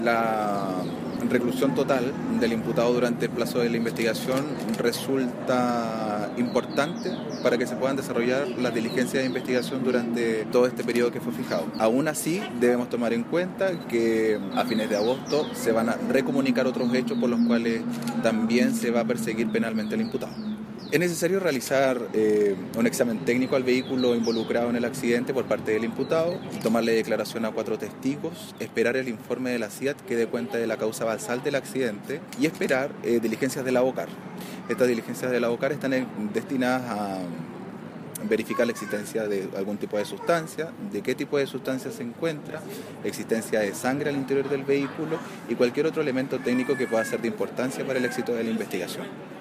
La reclusión total del imputado durante el plazo de la investigación resulta importante para que se puedan desarrollar las diligencias de investigación durante todo este periodo que fue fijado. Aún así, debemos tomar en cuenta que a fines de agosto se van a recomunicar otros hechos por los cuales también se va a perseguir penalmente al imputado. Es necesario realizar un examen técnico al vehículo involucrado en el accidente por parte del imputado, tomarle declaración a 4 testigos, esperar el informe de la CIAT que dé cuenta de la causa basal del accidente y esperar diligencias de la OCAR. Estas diligencias de la OCAR están destinadas a verificar la existencia de algún tipo de sustancia, de qué tipo de sustancia se encuentra, existencia de sangre al interior del vehículo y cualquier otro elemento técnico que pueda ser de importancia para el éxito de la investigación.